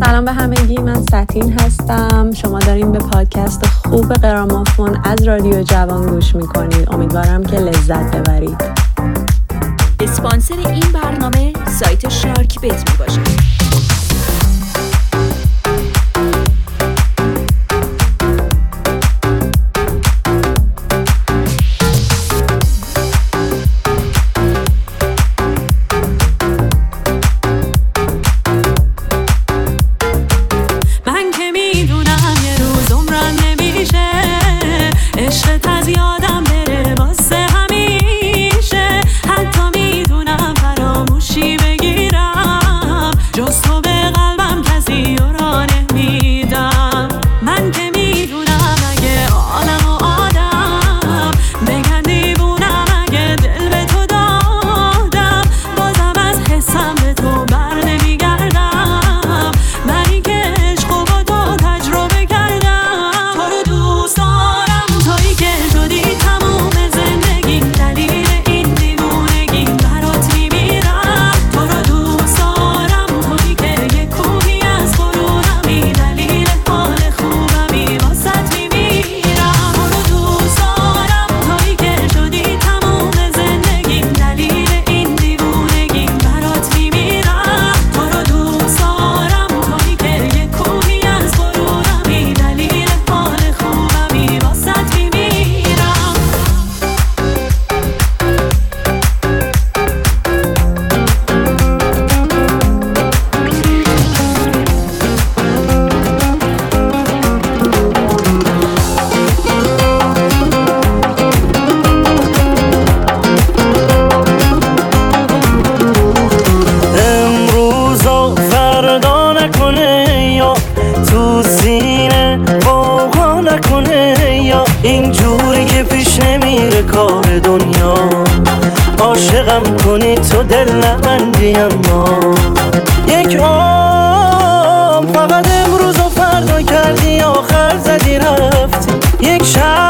سلام به همگی، من سطین هستم. شما دارین به پادکست خوب قرامافون از رادیو جوان گوش میکنید. امیدوارم که لذت ببرید. اسپانسر این برنامه سایت شارک بت میباشه. عاشقم کنی تو دل نبندیم ما یک عمر فقط امروز و فردا کردی آخر زدی رفتی یک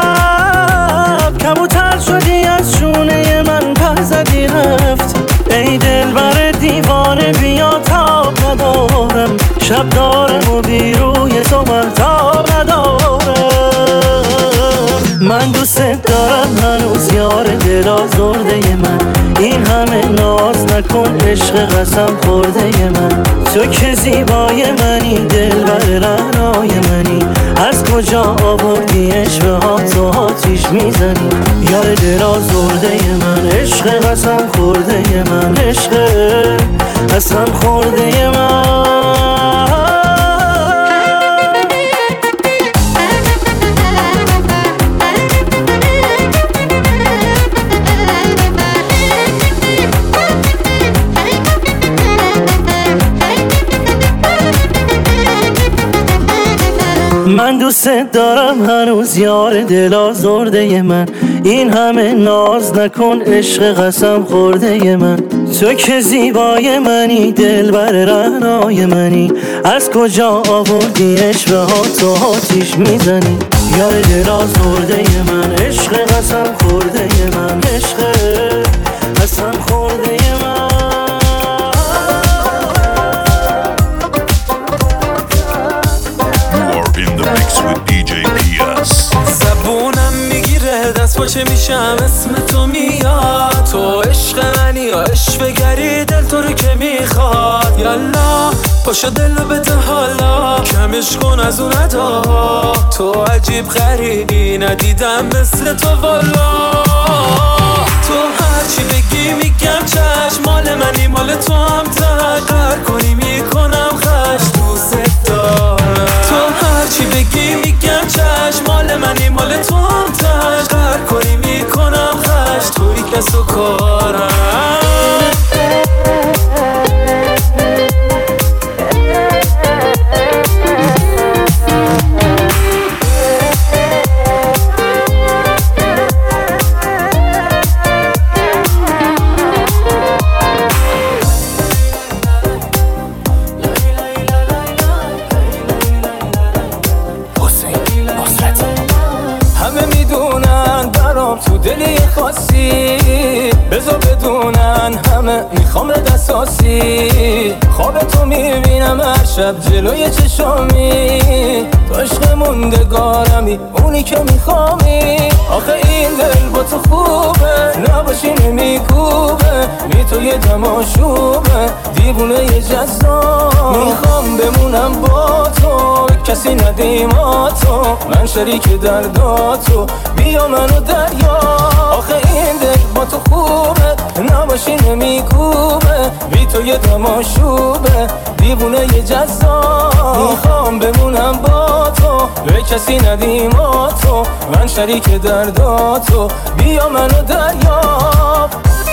شب کبوتر شدی از شونه من پر زدی رفتی ای دل بر دیوانه بیا تاب ندارم شب دارم و بیروی تو مرتاب ندارم من دوست دارم هنوز یار دل آزرده من این همه ناز نکن عشق قسم خورده من تو که زیبای منی دل بر رعنای منی از کجا آوردی عشق ها تو آتیش میزنی یار دل آزرده من عشق قسم خورده من عشق قسم خورده من من دوست دارم هنوز یار دل آزرده من این همه ناز نکن عشق قسم خورده من تو که زیبای منی دل بر رعنای منی از کجا آوردی عشق ها تو آتیش میزنی یار دل آزرده من عشق قسم خورده من عشق قسم خورده من زبونم میگیره دست باچه میشم اسم تو میاد تو عشق منی یا عشق گری دل تو رو که میخواد یالا پاشو دل رو بده حالا کمش کن از اون ادا تو عجیب غریبی ندیدم مثل تو والا تو هرچی بگی میگم چشم مال منی مال تو هم تقدر کنی میکنم خش دوست دارم تو هرچی بگی میگم چشم مال منی مال تو هم تقدر کنی میکنم خش توی کس و کارم بذار بدونن همه میخوام اساسی خواب تو میبینم هر شب جلوی چشامی تو عشق موندگارمی اونی که میخوامی. آخه این دل با تو خوبه نباشی نمیکوبه بی تو یه تماشوبه دیوونه یه جذاب. میخوام بمونم با تو کسی ندیماتو من شریک درداتو بیا منو دریا. آخه این دل با تو خوبه نباشی نمیکوبه بی تو یه تماشوبه دیوونه یه جذاب. میخوام بمونم با تو به کسی ندیماتو من شریک درداتو بیا منو دریاب.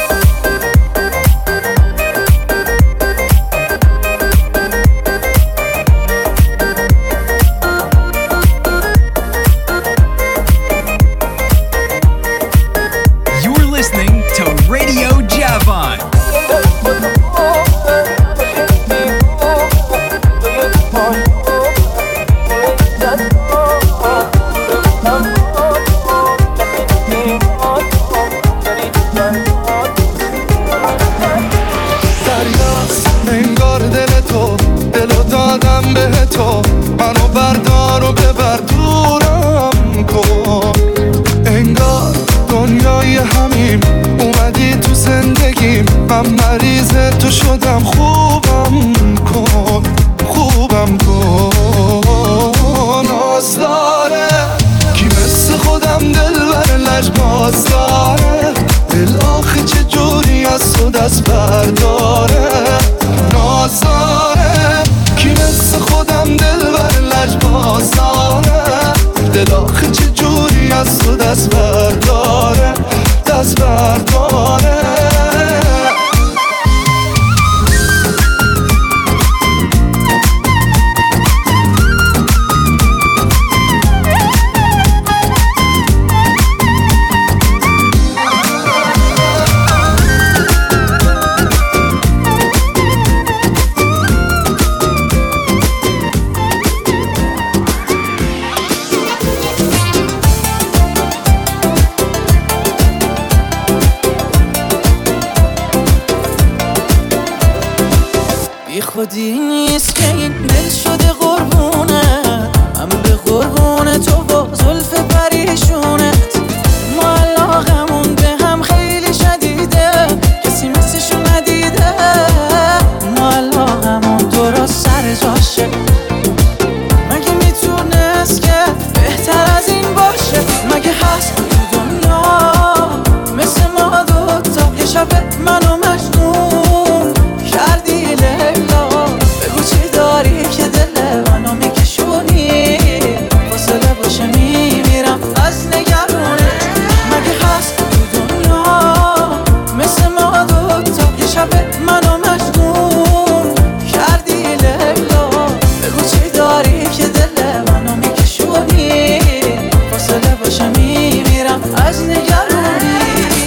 You're listening to Radio Javon. انگار دل تو دلو دادم به تو منو بردار و ببر دورم کن. انگار دنیای همیم اومدی تو زندگیم من مریض تو شدم خوبم کن خوبم کن. ناز داره کی مثل خودم دل بر لجباز داره دل آخه چه جوری از تو دست برداره. ناز داره کی مثل خودم دل بر لجباز داره دل آخه چه جوری از تو دست برداره دست برداره. خودی نیست که این دل شده قربونه من به قربون تو با زلف پریشونت. ما علاقمون به هم خیلی شدیده کسی مثلشو ندیده. ما علاقمون درست سر جاشه مگه میتونست که بهتر از این باشه. مگه هست تو دنیا مثل ما دوتا یه شب منو مجنون کردی لیلا. بگو چی داری که دل منو میکشونی فاصله باشه میمیرم از نگرونت. مگه هست تو دنیا مثل ما دوتا یه شب منو مجنون کردی لیلا. بگو چی داری که دل منو میکشونی فاصله باشه میمیرم از نگرونی.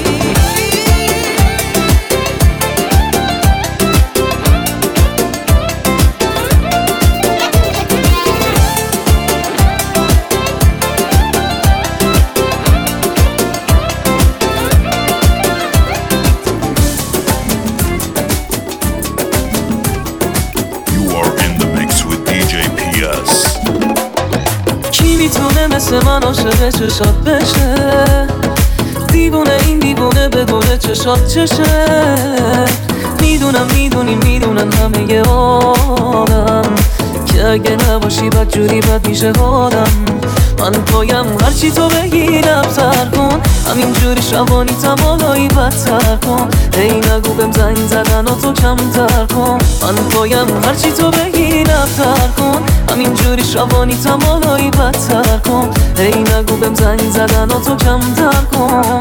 مثل من عاشق چشات بشه دیوونه این دیوونه بدونه چشات چشه. میدونم میدونن همه آدم که اگه نباشی بد جوری بد میشه حالم. من پایم هرچی تو بگی لبتر کن همینجوری شبانی تمالایی بدتر کن. ای نگو بهم زنگ زدن و تو کمتر کن. من پایم هرچی تو بگی لبتر کن همینجوری شبانی تمالایی بدتر کن. ای نگو بهم زنگ زدن و تو کمتر کن.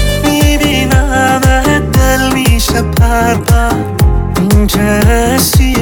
میبینم دل میشه پرپر این که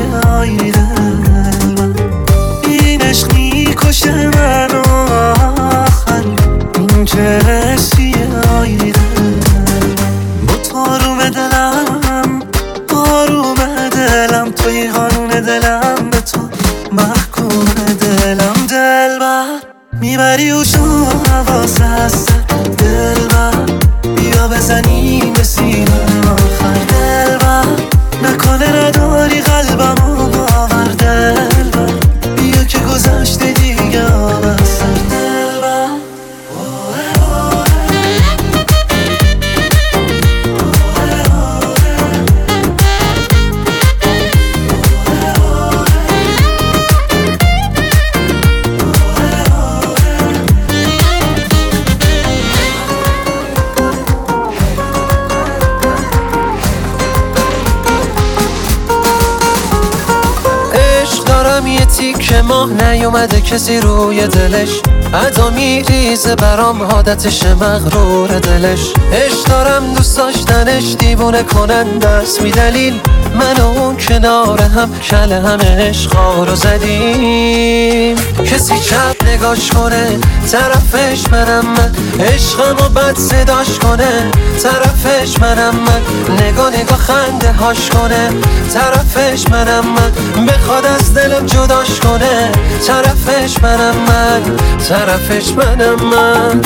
میبری و تو حواس هستن دلبر بیا بزنیم به سینه آخر دلبر نکنه نداری قلبمو باور دلبر بیا که گذشته دیگه آبستن دلبر که ماه نیومده کسی روی دلش ادا میریزه برام عادتش مغرور دلش عشق دارم دوست داشتنش دیوونه کننده است بی دلیل من و اون کنار هم کل همه عشقا رو زدیم کسی چپ نگاش کنه طرفش منم من عشقمو بد صداش کنه طرفش منم من نگاه خنده هاش کنه طرفش منم من بخواد از دلم جداش کنه طرفش منم من طرفش منم من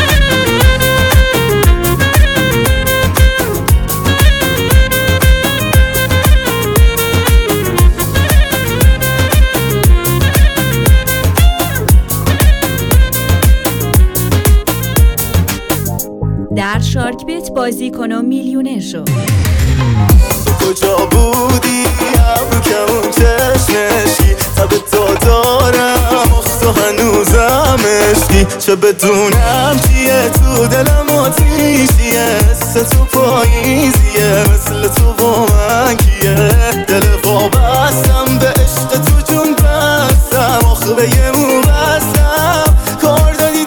در شارک بیت بازی کن و میلیونر شو. کجا بودی ابرو کمون چشمشی تب تا دارم اختو هنوزم عشقی چه بدونم چیه تو دلم آتیشیه حس تو پاییزیه مثل تو با من کیه دل وابستم به عشق تو جون بستم آخه به یه مو بستم کار دادی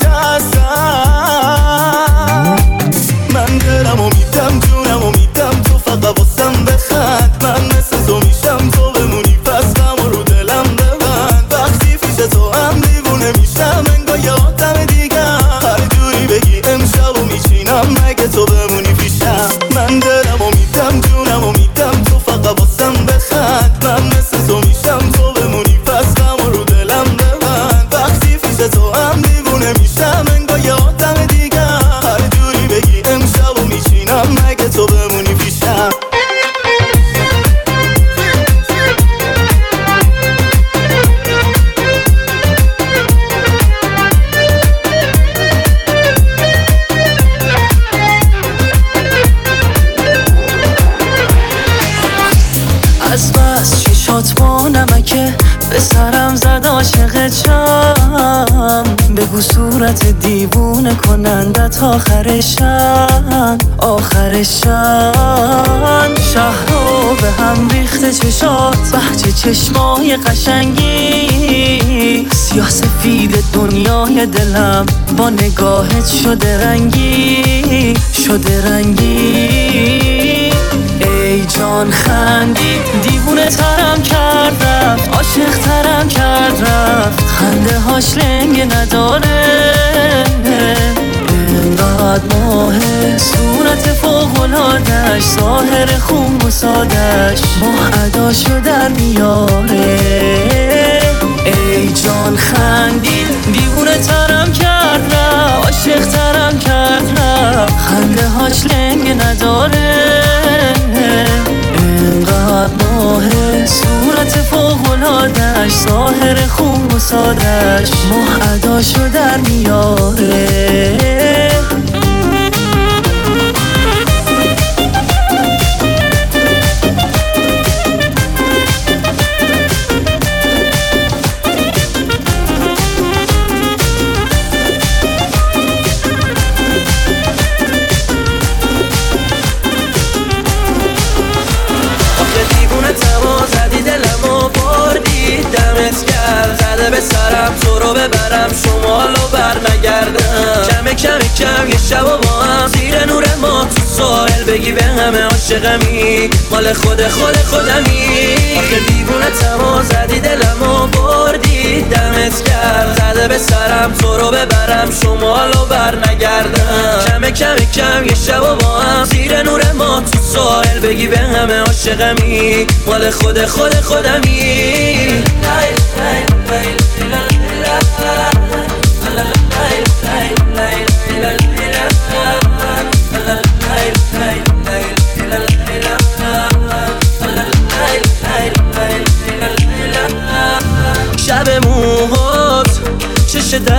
دستم من دلم و میدم جونم و میدم تو فقط واسم بخند من مثل تو میشم تو بمونی پس غم رو دلم ببند وقتی پیش تو هم دیوونه میشم انگار یه آدم دیگم هر جوری بگی امشب و میچینم مگه تو بمونی پیشم من دلم و میدم جونم و میدم تو فقط واسم بخند من مثل تو میشم تو بمونی پس غم رو دلم ببند وقتی پیش تو هم دیوونه میشم انگار یه آدم دیگم هر جوری بگی امشب و میچینم مگه تو بمونی پیشم از بس چشات با نمکه به سرم زد عاشق چم بگو صورت دیوونه کنندت آخرشن شهرو به هم ریخته چشات بهجه چشمای قشنگی سیاه سفید دنیای دلم با نگاهت شده رنگی ای جان خندی دیوونه ترم کرد رفت عاشق ترم کرد رفت خنده هاش لنگ نداره اینقدر ماهه صورت فوق‌العاده‌اش ظاهر خون و سادش ماه اداشو در میاره ای جان خندی دیوونه ترم کرد رفت عاشق ترم کرد رفت خنده هاش لنگ نداره اینقدر ماهه صورت فوق‌العاده‌اش ظاهر خون و سادش ماه اداشو در میاره به سرم تو رو ببرم شمالو بر نگردم کم یه شب و با هم زیر نور ما تو ساحل بگی به همه عاشقمی مال خودمی آخه دیوونه تما زدی دلمو بردی دمت کرد زده به سرم تو رو ببرم شمالو بر نگردم کم یه شب و با هم زیر نور ما تو ساحل بگی به همه عاشقمی مال خودمی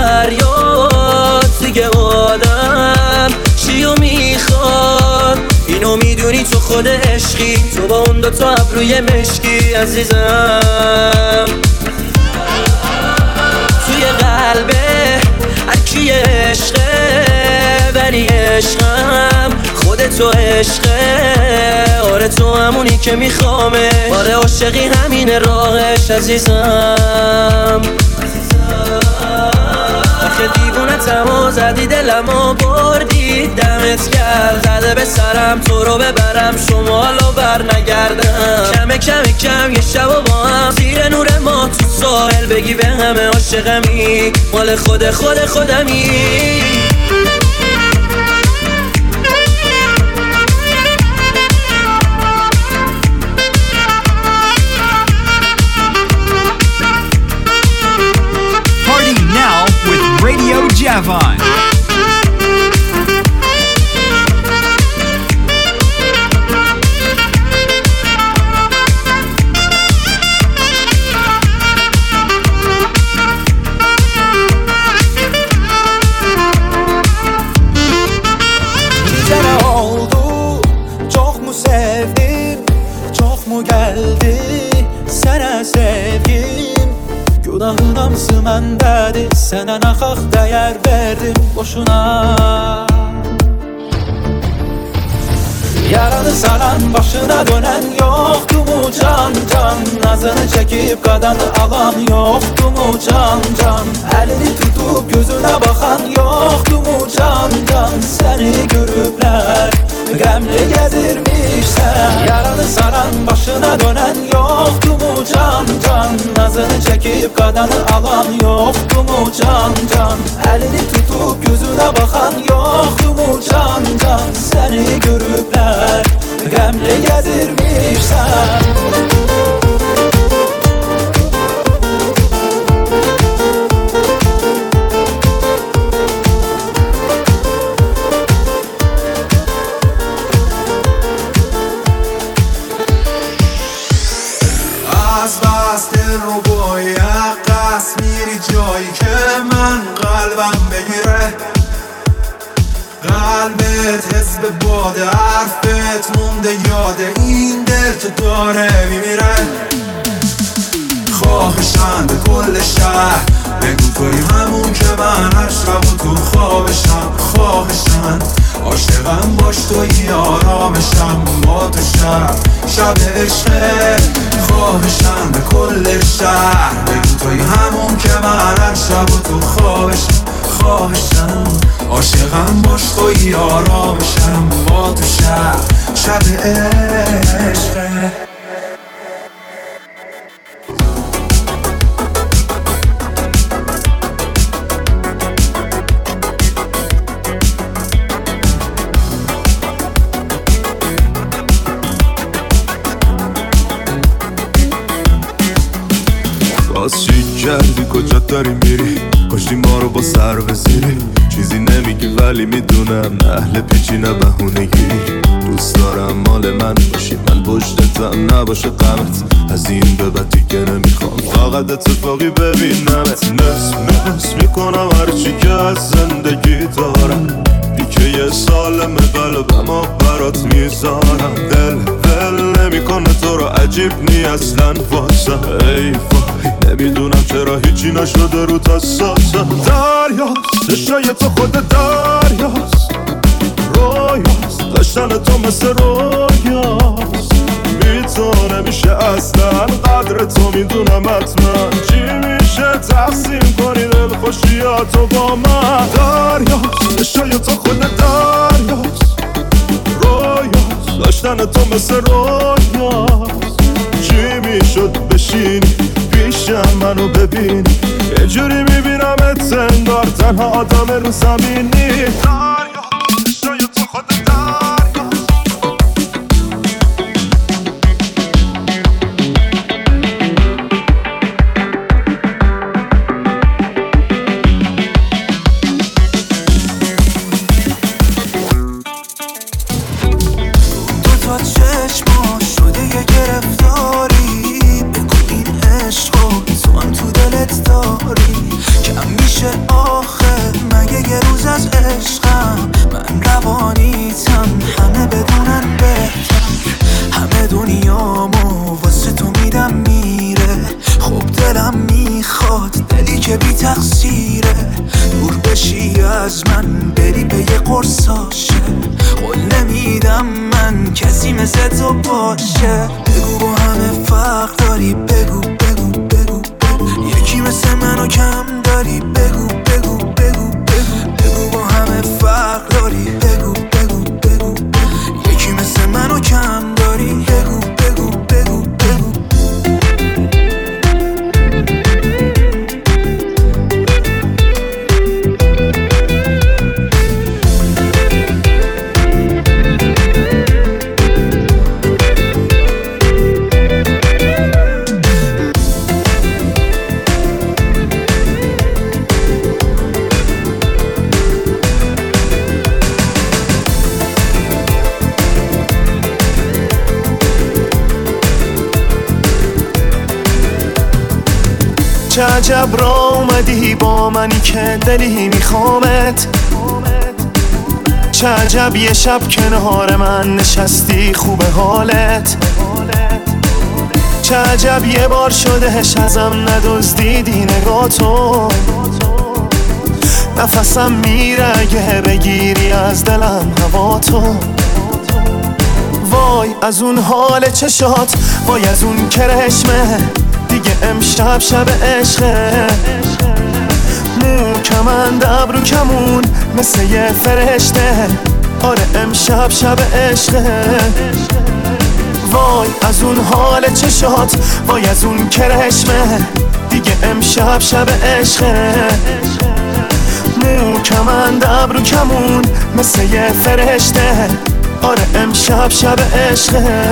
فریاد دیگه آدم چیو میخواد؟ اینو میدونی تو خود عشقی، تو با اون دوتا ابروی مشکی عزیزم. توی قلبه هرکی عشقه، ولی عشقم خودتو عشقه. آره تو همونی که میخوامه، آره عاشقی همین راهش عزیزم. آخه دیوونتمو زدی دلمو بردی، دمت گرد زده به سرم تو رو ببرم شمالو بر نگردم. کم یه شب و با هم زیر نور ما تو ساحل بگی به همه عاشقمی، مال خودمی. Party now with Radio Javon. Günahınamsı məndədir, sənə naxaq dəyər verdim boşuna. Yaralı saran başına dönən yoxdu mu can? Nazını çəkib qadanı alan yoxdu mu can? Əlini tutub gözünə baxan yoxdu mu can? Səni görüblər qəmli gəzirmişsən. Yaralı saran başına dönən yoxdu mu can? Nazını çəkib qadanı alan yoxdu mu can? Əlini tutub gözünə baxan yoxdu mu can? Səni görüblər qəmli gəzirmişsən. جایی که من قلبم بگیره، قلبت حس به باد حرفت مونده یاده این دل تو داره میمیره. خواهشم به کل شهر بگو توی همون که من هر شب و تو خوابشم. خواهشم عاشقم باش توی آرامشم با تو شب عشقه. خواهشم به کل شهر بگو توی همون که من هر شب و تو خوابشم. خواهشم عاشقم باش توی آرامشم با تو شب عشقه. چی کردی کجا داری میری؟ کاشتی ما رو با سر بزیری. چیزی نمیگی ولی میدونم اهل پیچی نه بهونه گیری. دوست دارم مال من باشی، من پشتتم نباشه غمت. از این به بعد دیگه نمیخوام فقط اتفاقی ببینمت. نس میکنم هرچی که از زندگی دارم. دیگه یه سالمه قلبم برات میذارم. دل نمیکنه تو رو عجیب نی اصلا واسم. ای وای نمیدونم چرا هیچی نشده رو تساسم. دریاست چشای تو خود دریاست، رویاست داشتن تو مثل رویاست. میتونه میشه اصلا قدر تو میدونم حتما. چی میشه تقسیم کنی دل خوشیاتو با من؟ دریاست چشای تو خود دریاست، رویاست داشتن تو مثل رویاست. چی میشد بشینی پیشم منو ببینی؟ یه جوری میبینمت انگار تنها آدم رو زمینی. دریاست شای تو خود دریاست. دوتا چشما شده یه گرفتاری، بگو این عشقو تو هم تو دلت داری. کم میشه یه روز از عشقم من روانیتم، همه بدونن بهتر، همه دنیامو واسه تو میدم میره. خب دلم میخواد دلی که بی تقصیره، دور بشی از من بری به یه قرصاشه. قول نمیدم من کسی مثل تو باشه. بگو با همه فرق داری، بگو بگو بگو بگو، یکی مثل منو کم داری، بگو بگو بگو بگو، بگو با همه فرق داری، بگو بگو بگو بگو، یکی مثل منو کم داری، بگو بگو بگو بگو. چه عجب را اومدی با منی که دلی میخوامت، چه عجب یه شب کنار من نشستی خوبه حالت، چه عجب یه بار شدهش ازم ندزدیدی نگاتو. نفسم میره اگه بگیری از دلم هوا تو. وای از اون حال چشات، وای از اون کرشمه، دیگه امشب شب عشقه. مو کمند ابرو کمون مثل یه فرشته، آره امشب شب عشقه. وای از اون حال چشات، وای از اون کرشمه، دیگه امشب شب عشقه. مو کمند ابرو کمون مثل یه فرشته، آره امشب شب عشقه.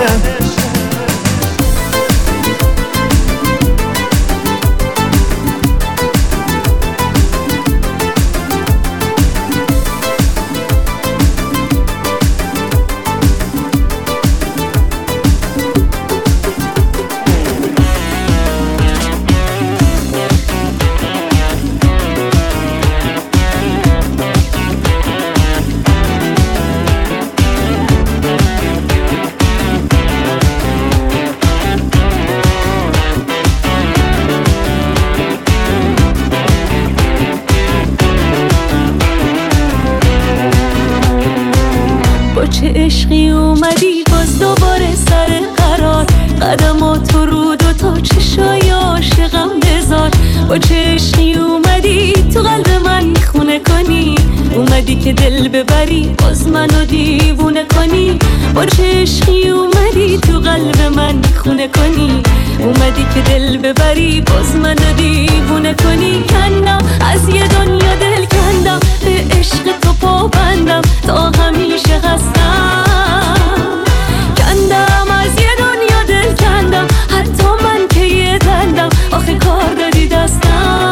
چه عشقی اومدی باز دوباره سر قرار، قدماتو رو دوتا چشای عاشقم بذار. با چه عشقی اومدی تو قلب من خونه کنی، اومدی که دل ببری باز منو دیوونه کنی. با چه عشقی اومدی تو قلب من خونه کنی، اومدی که دل ببری باز منو دیوونه کنی. کندم از یه دنیا دل کندم، به عشق تو پابندم تا همیشه هستم. کندم از یه دنیا دل کندم، حتی من که یه دندم آخه کار دادی دستم.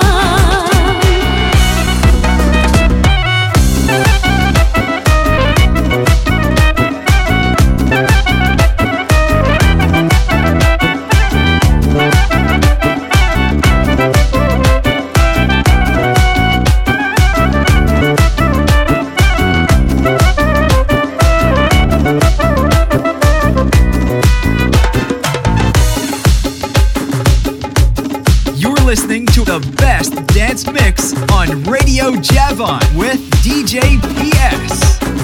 Listening to the best dance mix on Radio Javon with DJ PS.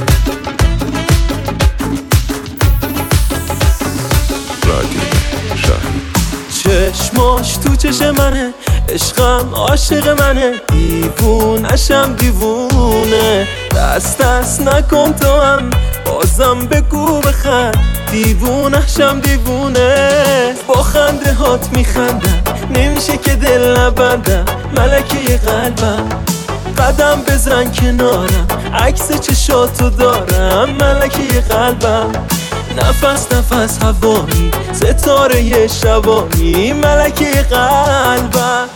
چشماش تو چش منه، عشقم عاشق منه، دیوونشم دیوونه. دست دست نکن تو هم بازم بگو بخند، دیوونشم دیوونه. با خنده هات میخندم، نمیشه که دل نبندم، ملکه قلبم. قدم بزن کنارم، عکس چشاتو دارم، ملکه قلبم. نفس نفس هوایی، ستاره شبانی، ملکه قلبم.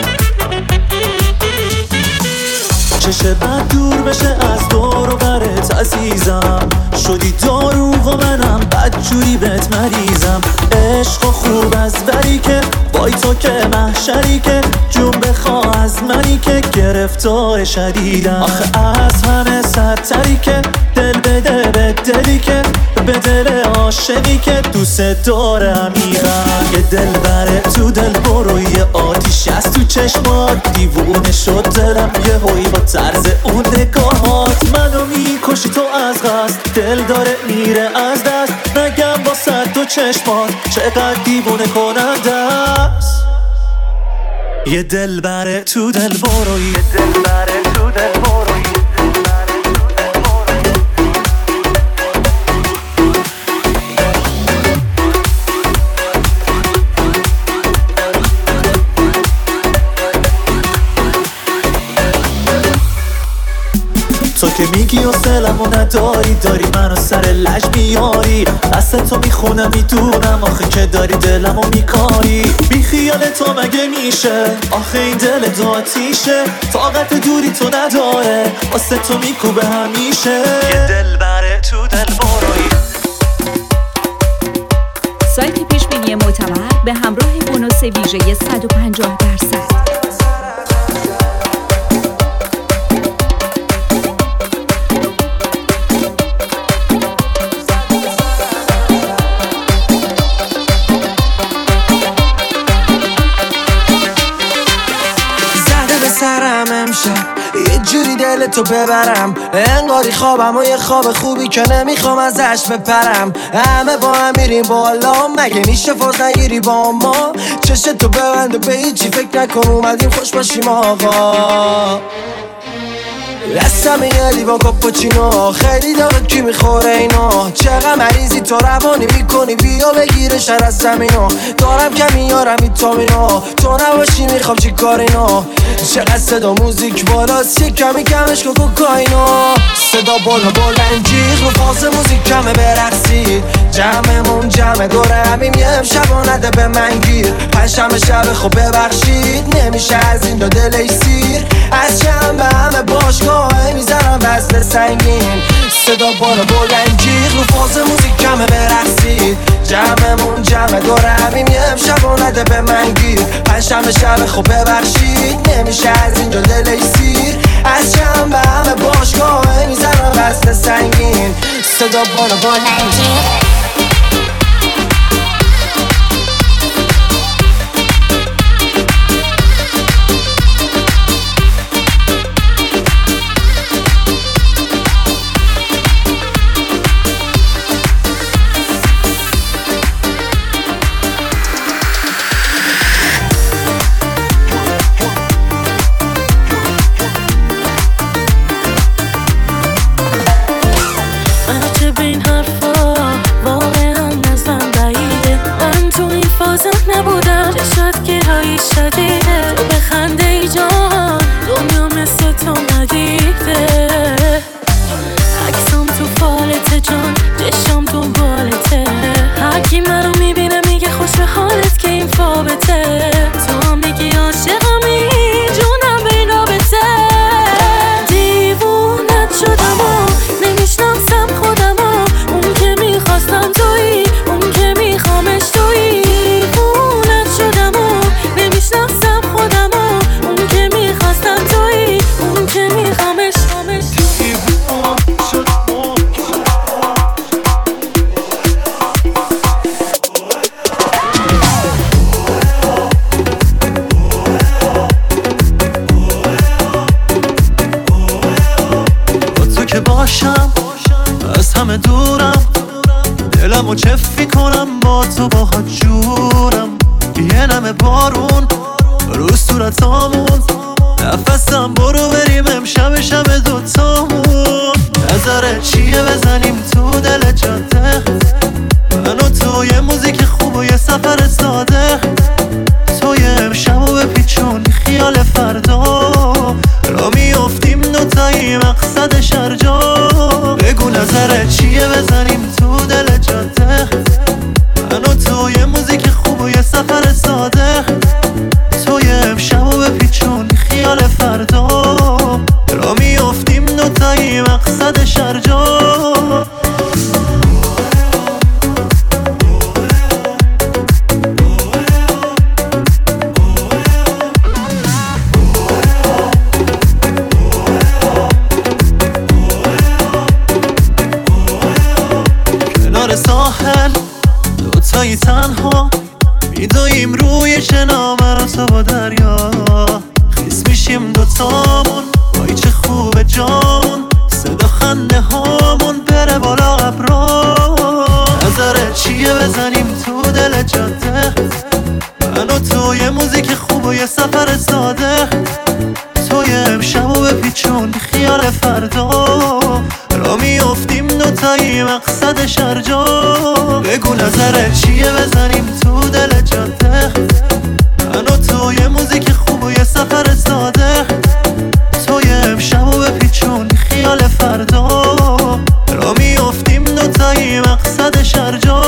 چشه بعد دور بشه از دور و برت، جوری بهت مریضم، عشق و خوب از بری که بای تو که محشری که جون بخواه از منی که گرفتار شدیدم. آخه از همه سرتری که دل بده به دلی که به دل عاشقی که دوست داره عمیقم. یه دل بره تو دل برو، یه آتیش از تو چشمات، دیوونه شد دلم یه هوی با طرز اون نگاهات. منو میکشی تو از قصد، دل داره میره از دست، نگم با صد تو چشمات چقدر دیوونه کننده است. یه دل بره تو دل برو، یه دل بره تو دل برو. تو که میگی و سلمو نداری، داری منو سر لج میاری، دست تو میخونم میدونم آخه که داری دلمو میکاری. بی خیال تو مگه میشه، آخه این دل دو آتیشه، طاقت دوری تو نداره، واسه تو میکوبه همیشه. یه دل بره تو دل بروی. سایت پیشبینی معتبر به همراه بونوس ویژه 150%. سرم امشب یه جوری دلتو ببرم، انگاری خوابم و یه خواب خوبی که نمیخوام ازش بپرم. همه با هم میریم بالا، مگه میشه فاز نگیری با ما؟ چشتو ببند و به هیچی فکر نکن، اومدیم خوش باشیم آقا. دستم یه لیوان کاپوچینو، خیلی داغه کی میخوره اینو؟ چقدر مریضی تو روانی میکنی، بیا بگیره شر از زمینو. دارم که میارم ویتامینو، تو نباشی میخوام چی کارینو؟ چقدر صدا موزیک بالاست، یه کمی کمش که کوکاینو. صدا بالا بلند جیغ رو فاز موزیک کمه برقصید، جمعمون جمع دوره همیم یه امشب و نده به من گیر. پنجشنبه شب خب ببخشید، نمیشه از این دو دل سیر، از شنبه همه باشگاه میزنم وزن سنگین. صدا بالا بلند جیغ رو فاز موزیک کمه برقصید، جمعمون جمع دوره همیم یه امشب و نده به من گیر. پنجشنبه شب خب ببخشید، نمیشه از اینجا دل سیر، از شنبه همه باشگاه میزنم وزن سنگین. صدا بالا بلند جیغ. نبودم چشات گرایی شدیده، تو بخنده ای جان، دنیا مثل تو ندیده. عکسام تو فالته جان، چشام تو بالته، هرکی منو میبینه میگه خوش به حالت که این فابته. تو هم میگی عاشقمی، جونم به این رابطه. دیوونت شدم و نمیشناسم خودم و اون که میخواستم تویی، اون که میخوامش تویی. از همه دورم، دلمو چفی کنم با تو باهات جورم. یه نمه بارون رو صورتامون، نفسم برو بریم امشب شب دوتامون. نظرت چیه بزنیم تو دل جاده، من و تو یه موزیک خوب و یه سفر ساده. تو یه امشب و بپیچون خیال فردا، را میافتیم دوتایی مقصد شرجا. بگو نظرت چیه بزنیم تو دل جاده، من و تو یه موزیک خوب و یه سفر ساده. تو یه امشب و بپیچون خیال فردا، را میافتیم دوتایی مقصد شرجا. میریم روی شنا من و تو با دریا، خیس میشیم دوتامون وای چه خوبه جامون، صدا خنده هامون بره بالا ابرا. نظرت چیه بزنیم تو دل جاده، من و تو یه موزیک خوب و یه سفر ساده، توی امشب و بپیچون خیال فردا، را میافتیم دوتایی مقصد شرجا. بگو نظرت چیه بزنیم تو دل جاده، من و تو یه موزیک خوب و یه سفر ساده، توی امشب و بپیچون خیال فردا، را میافتیم دوتایی مقصد شرجا.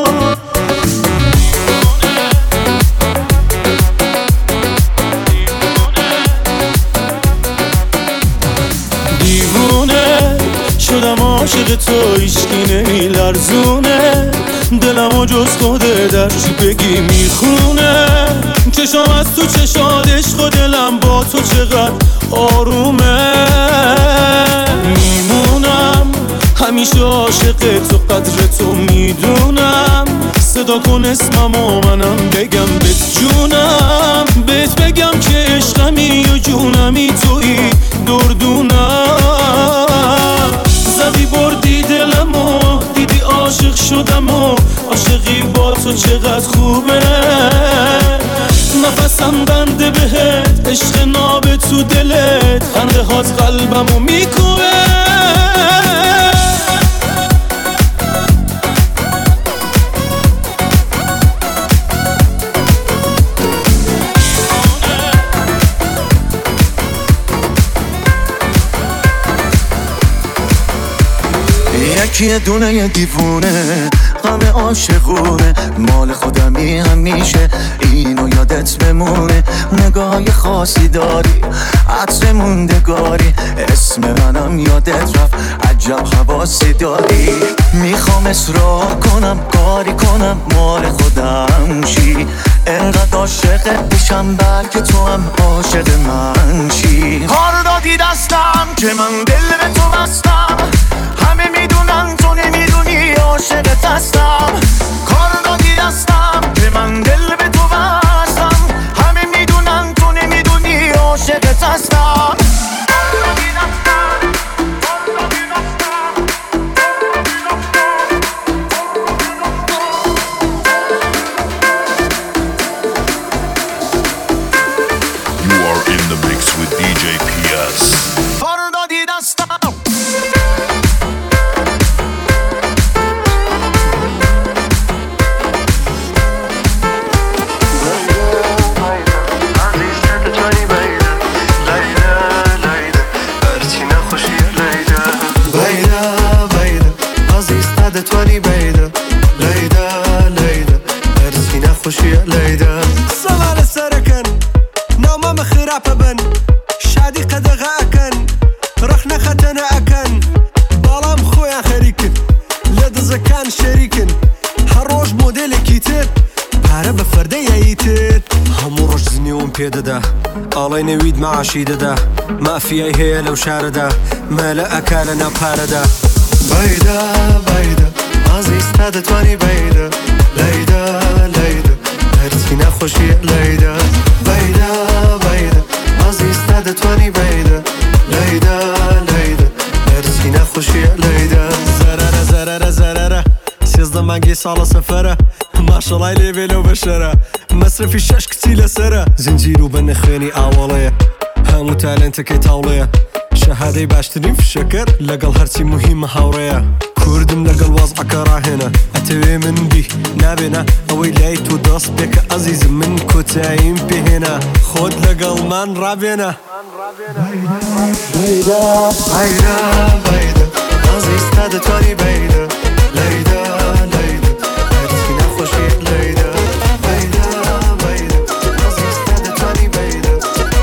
شدم عاشق تو هیچکی نمیلرزونه، دلم و جز خوده در چی بگی میخونه، چشام از تو چشاد عشق و دلم با تو چقدر آرومه. میمونم همیشه عاشق تو قدر تو میدونم، صدا کن اسمم و منم بگم بهت جونم، بهت بگم که عشقمی و جونمی تویی دردونم. زدی بردی دلمو دیدی عاشق شدم و عاشقی با تو چقدر خوبه، نفسم بنده بهت عشق ناب تو دلت، خنده هات قلبمو میکوبه. یکی دونه یه دیوونه غم عاشقونه، مال خودمی همیشه اینو یادت بمونه. نگاه خاصی داری عطر موندگاری، اسم منم یادت رفت عجب حواسی داری. میخوام اصرار کنم کاری کنم مال خودم شی، انقدر عاشقت بشم بلکه تو هم عاشق من شی. کار دادی دستم که من دل به تو بستم، همه میدونن تو نمیدونی عاشقت هستم. کار دادی دستم که من دل به تو بستم، همه میدونن تو نمیدونی عاشقت هستم. You are in the mix with DJ PS. کار دادی دستم توانی بیده لیده لیده ارزی نخوشی لیده سوال سرکن نامم خراب بن شادی قدغه اکن رخنا ختنا اکن بالام خویا خریکن لد زکان شریکن هر روز مدل کیتر پاره به فرده ییتر همو روز زنیون پیده ده آلای نوید معاشیده ده مافیای هی لو شارده مالا اکالنا پارده بیده بیده عزیزتر توانی بیده لیده لیده هرچی نخوشی لیده بیده بیده عزیزتر توانی بیده لیده لیده هرچی نخوشی لیده زرره زرره زرره 13 منگی سال سفره ماشالله لیبلو بشره مصرفی شش کتیل سره زنجیرو بنخوینی اوله همو تالنت که تاوله شهادي باشترين في الشكر لقل هرسي مهمة هاورية كوردم لقل وضعك راهنة أتوي من بيه نابنا أوي ليت ودرس بك عزيز من كتايم بهنا خود لقل من رابنا بيدا بيدا بيدا عزيز تاد تواني بيدا ليدا ليدا هرسي نخوشي ليدا بيدا بيدا عزيز تاد تواني بيدا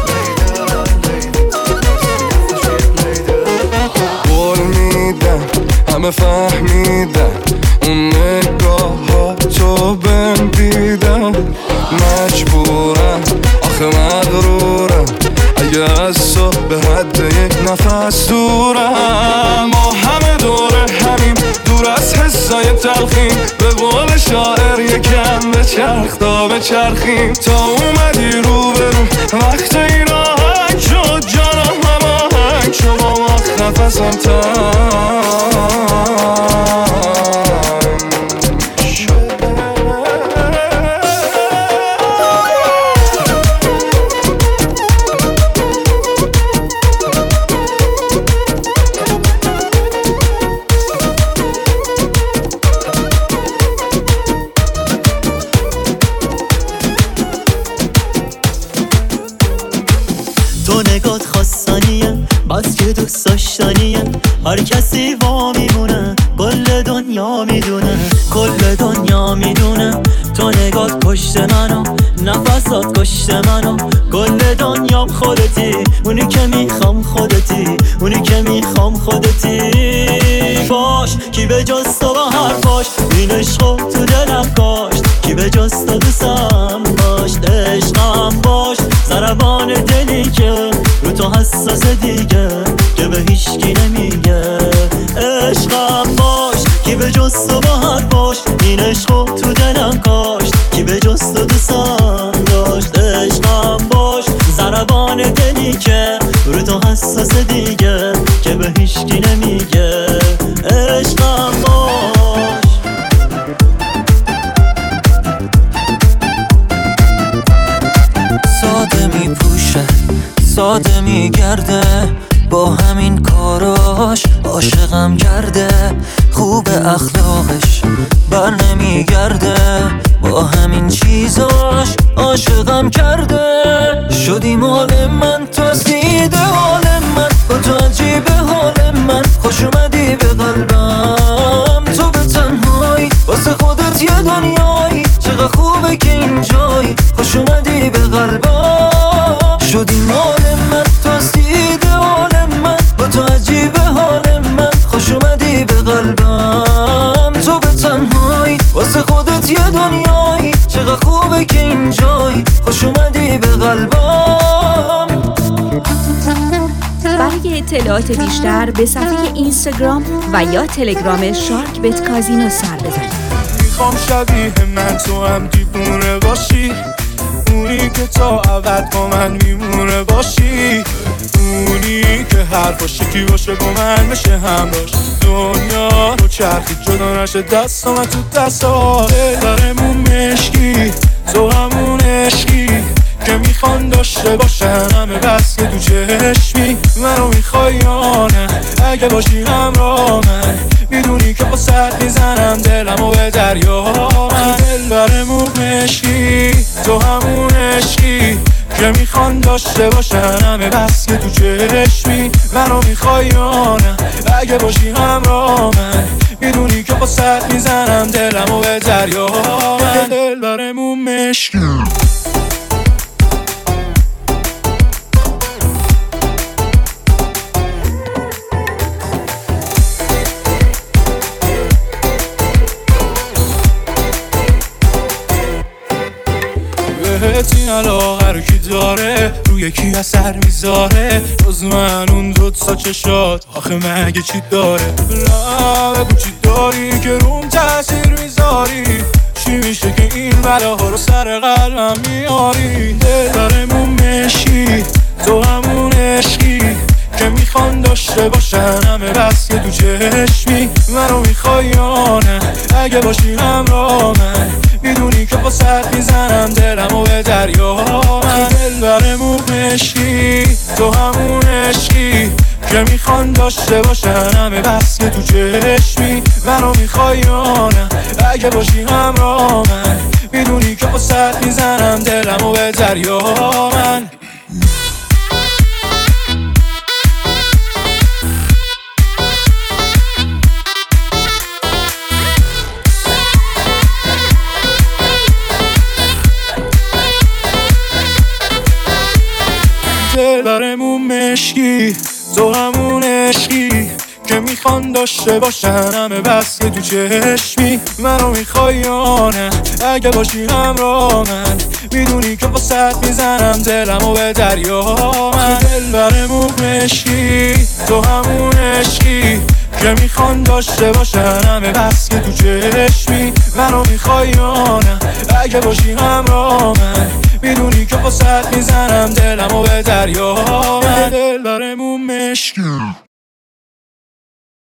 همه فهمیدن اون نگاه ها تو بهم دیدن مجبورم آخه مغرورم اگه از تو به حد یک نفس دورم ما همه دور همیم دور از حسای تلخیم به قول شاعر یکم به چرخ تا به چرخیم تا اومدی رو برو وقت این آهنگ شد جانم هماهنگ شد با وقت نفسم هر کسی وا میمونه کل دنیا میدونه کل دنیا میدونه تو نگات کشت منو نفسات کشت منو کل دنیام خودتی اونی که میخوام خودتی اونی که میخوام خودتی باش کی به جز تو با حرفاش این عشقو تو دلم کاشت کی به جز تو دوستم داشت عشقم باش ضربان دلی که رو تو حساس دیگه که به هیچکی نمیگه عشقم باش کی به جز تو با حرفاش این عشقو تو دلم کاشت کی به جز تو دوستم داشت عشقم باش ضربان دلی که رو تو حساس دیگه که به هیچکی نمیگه عشقم باش ساده میپوشه ساده میگرده با همین کاراش عاشقم کرده خوب اخلاقش بر نمیگرده با همین چیزاش عاشقم کرده شدی مال من تو سیده حال من با تو عجیب حال من خوش اومدی به قلبم تو به تنهایی واسه خودت یه دنیایی چقدر خوبه که اینجایی خوش اومدی به قلبم شدی مال من تو سیده حال من با تو عجیب حال من خوش اومدی به قلبم تو به تنهایی واسه خودت یه دنیایی چقدر خوبه که اینجایی خوش اومدی به قلبم برای اطلاعات بیشتر به صفحه اینستاگرام و یا تلگرام شارک بت کازینو سر بزنید. میخوام شبیه من تو هم دیوونه باشی اونی که تا ابد با من میمونه باشی اونی که حرفاش یکی باشه با من بشه همراش دنیا رو چرخی جدا نشه دست من تو دستا دلارمون مشکی تو همون عشقی که میخوان داشته باشن همه بس که تو چشمی منو میخوای یا نه اگه باشی همراه من میدونی که با سر میزنم دلمو به دریا من دلبرمون مشکی تو همون عشقی که میخوان داشته باشن همه بس که تو چشمی منو میخوای یا نه اگه باشی همراه من میدونی که با سر میزنم دلمو به دریا من دلبرمون مشکی این علاقه رو کی داره روی کی اثر میذاره جز من اون دوتا چشات آخه مگه چی داره نه بگو چی داری که روم تاثیر میذاری چی میشه که این بلاها رو سر قلبم میاری دلارمون مشکی تو همون عشقی که میخوان داشته باشن همه بس که تو چشمی منو میخوای یا نه اگه باشی همراه من میدونی که با سر میزنم دلمو به دریا من دلبرمون مشکی تو همون عشقی که میخوان داشته باشن همه بس که تو چشمی منو میخوای یا نه اگه باشی همراه من میدونی که با سر میزنم دلمو به دریا من دلبرمون مشکی تو همون عشقی که میخوان داشته باشن همه بس که تو چشمی منو میخوای یا نه اگه باشی همراه من میدونی که با سر میزنم دلمو به دریا من دلبرمون مشکی تو همون عشقی که میخوان داشته باشن همه بس که تو چشمی منو میخوای یا نه؟ اگه باشی همراه من میدونی که واسط میزنم دلمو به دریا، دل داره مشکی